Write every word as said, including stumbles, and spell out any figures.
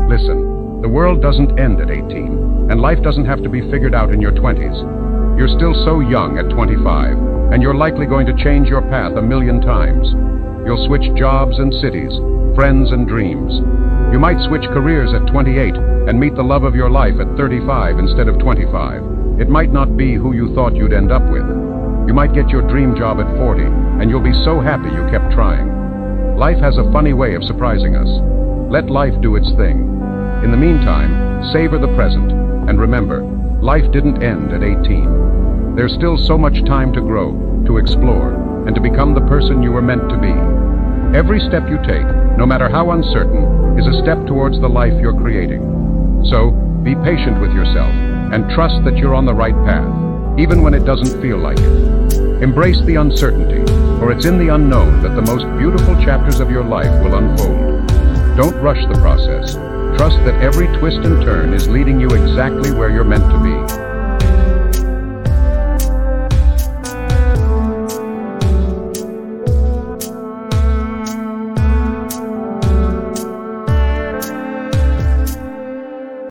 Listen, the world doesn't end at eighteen, and life doesn't have to be figured out in your twenties. You're still so young at twenty-five, and you're likely going to change your path a million times. You'll switch jobs and cities, friends and dreams. You might switch careers at twenty-eight and meet the love of your life at thirty-five instead of twenty-five. It might not be who you thought you'd end up with. You might get your dream job at forty, and you'll be so happy you kept trying. Life has a funny way of surprising us. Let life do its thing. In the meantime, savor the present, and remember, life didn't end at eighteen. There's still so much time to grow, to explore, and to become the person you were meant to be. Every step you take, no matter how uncertain, is a step towards the life you're creating. So, be patient with yourself, and trust that you're on the right path, even when it doesn't feel like it. Embrace the uncertainty, for it's in the unknown that the most beautiful chapters of your life will unfold. Don't rush the process. Trust that every twist and turn is leading you exactly where you're meant to be.